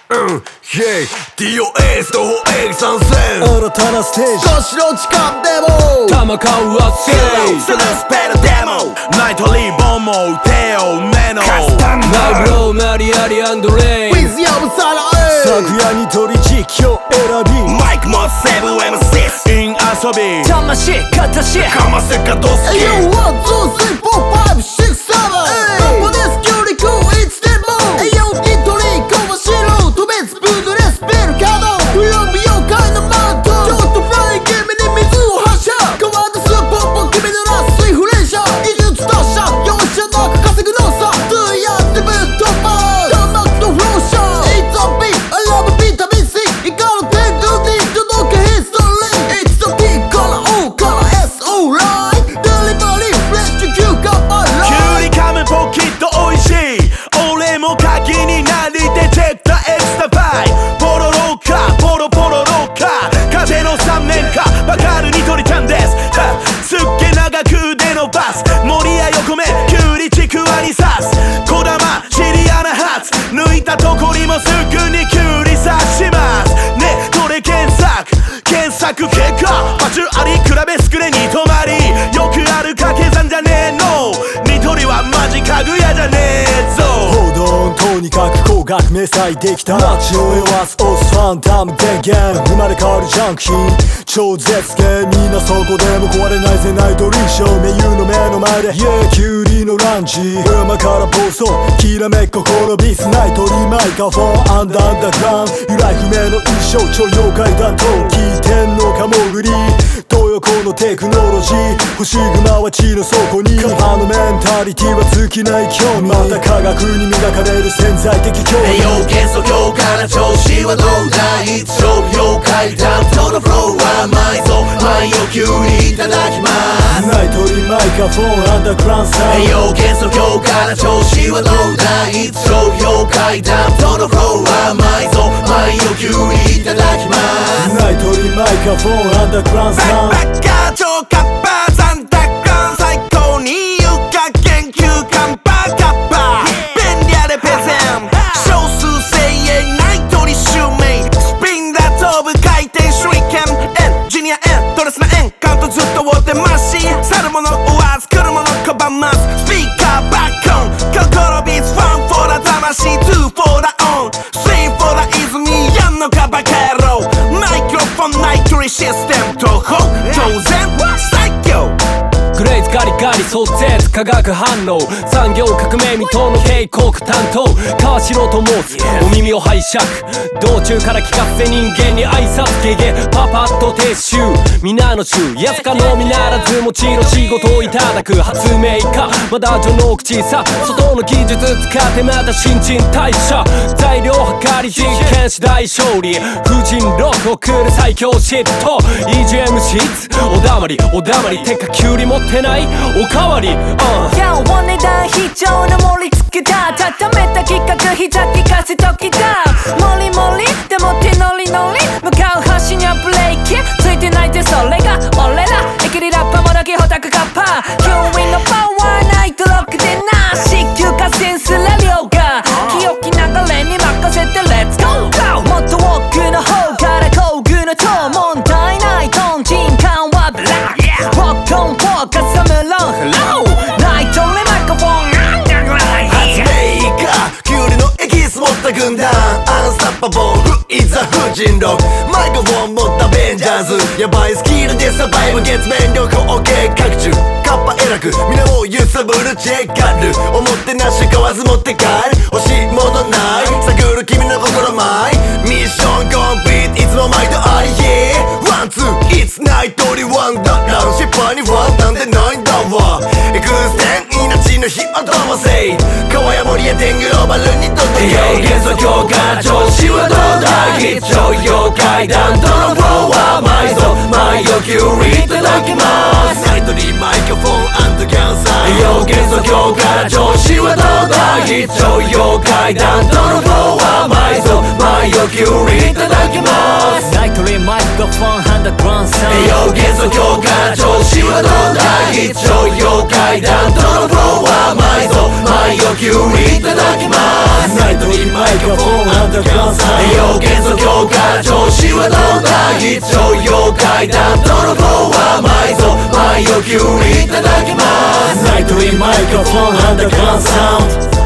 DOS 徒歩駅参戦新たなステージ少しの時間でも玉買うはせいそのスペルデモナイトリボンも手を目のカスタムナイブローマリアリアンドレイ With ヤブサラ昨夜に取り時期を選びマイクもセブン M6 イン遊び魂形かませかどすき Yo 1, 2, 3, 4, 5, 6, 7どこでスキュリコいつでもYo ニトリコマシロ飛べスプーンでスペルカード不要美容界のマントちょっとフライ気味に水を発射変わったスーパーポン君のラスイフレンシャー技術達者容赦なく稼ぐのさ通やってぶっ飛ばすダンマックのフローシャー It's a beat I loveビタミン C イカのテンドに届けヒストリー It's a P から O から S Alright デリバリーフレッシュキューカーバイキュウリ噛むポキッと美味しい俺も鍵になりてチェッタエクスタパイポロロッカーポロポロロッカー風の3年かバカるニトリちゃんですすっげ長く腕のバス森や横目キュウリちくわに刺す小玉シリアナハツ抜いたとこにもすぐにキュウリ刺しますねこれ検索結果パチュアリ比べスクレに泊まりよくある掛け算じゃねえのニトリはマジ家具屋じゃねえぞ報道とにかく高額明細できた街を酔わすオスファンダム電源生まれ変わるジャンク品超絶芸みんなそこでも壊れないぜナイトリーショー名優の目の前でキュウリのランチ山から暴走きらめく心ビスナイトリーマイクロフォンアンダーグラウンド由来不明の衣装超妖怪弾頭聞いてんのかもぐり東横のテクノロジー星熊は地の底にあのメンタリティは尽きない興味また科学に磨かれる潜在的興味要件素強化な調子はどうだいつ勝負妖怪担当のフローは甘いぞ前を急にいただきますナイトリーマイクロフォンアンダーグラウンドサウンド要件素強化な調子はどうだいつ勝負妖怪担当のフローは甘いぞ前を急にいただきますナイトリーマイクロフォンアンダーグラウンドサウンドバカ超カッパサンタクラン最高に床研究カンパカッパ便利あれペゼン少数精鋭ナイトリ襲名スピンダ飛ぶ回転手裏剣エンジニアエントレスなエンカウントずっと追ってますし去るもの追わず来るもの拒ますスピーカーバックオン心ビーツファンフォーラ魂2フォーラオン3フォーラ泉やんのかバカ野郎マイクロフォンナイトリシステムと当然最強グレーズガリガリ壮絶化学反応産業革命未踏の警告担当川代と申すお耳を拝借道中から聞かせ人間に挨拶ゲゲパパッと撤収皆の衆やつかのみならずもちろん仕事をいただく発明家まだ序の口さ外の技術使ってまた新陳代謝材料測り実験し大勝利風神6送る最強シット EGM シーツおだまりてかキュウリ持ってないおかわりやお値段非常の盛り付けだ畳めた企画膝利かせときだモリモリでも手ノリノリ向かう橋にはブレーキついてないってそれが俺らエキリラッパもどきホタクカッパキュウリのパワーナイトロックでなし急化セスラリオが清き流れに任せてレッツゴーもっとウォークの方から工具の塔問題ないトンチンカンはブラックロックオンフォーカスサムロンフローナイトレマイクロフォン発明家キュウリのエキス持った軍団アンスタッパボールいざ風神録マイクロフォン持ったベンジャーズヤバいスキルでサバイブ月面旅行 OK 各中カッパ偉く皆を揺さぶるチェッカルおもてなし買わず持って帰る欲しいものない探る君の心マイミッションコンプリートいつも毎度あり Yeah ワンツーいつナイトリワンダラン失敗にファンなんてないんだわエクステン命の火を灯せ川や森や天狗をバルに飛んで元素強化調子はどうだ必聴妖怪弾とのフローは埋蔵前をキュウリいただきますナイトリーマイクロフォンギャンサー元素強化調子はどうだ必聴妖怪弾とのフローは埋蔵前をキュウリいただきますナイトリーマイクロフォンハンダグランサ元素強化調子はどうだ必聴妖怪弾とのフローは埋蔵前をキュウリいただきますナイトリーマイクロフォンハンダダーグラウンドサウンド要元素強化調子はどんな必聴妖怪担当のフローは埋蔵前を急にいただきますナイトリーマイクロフォンアンダーグラウンドサウンド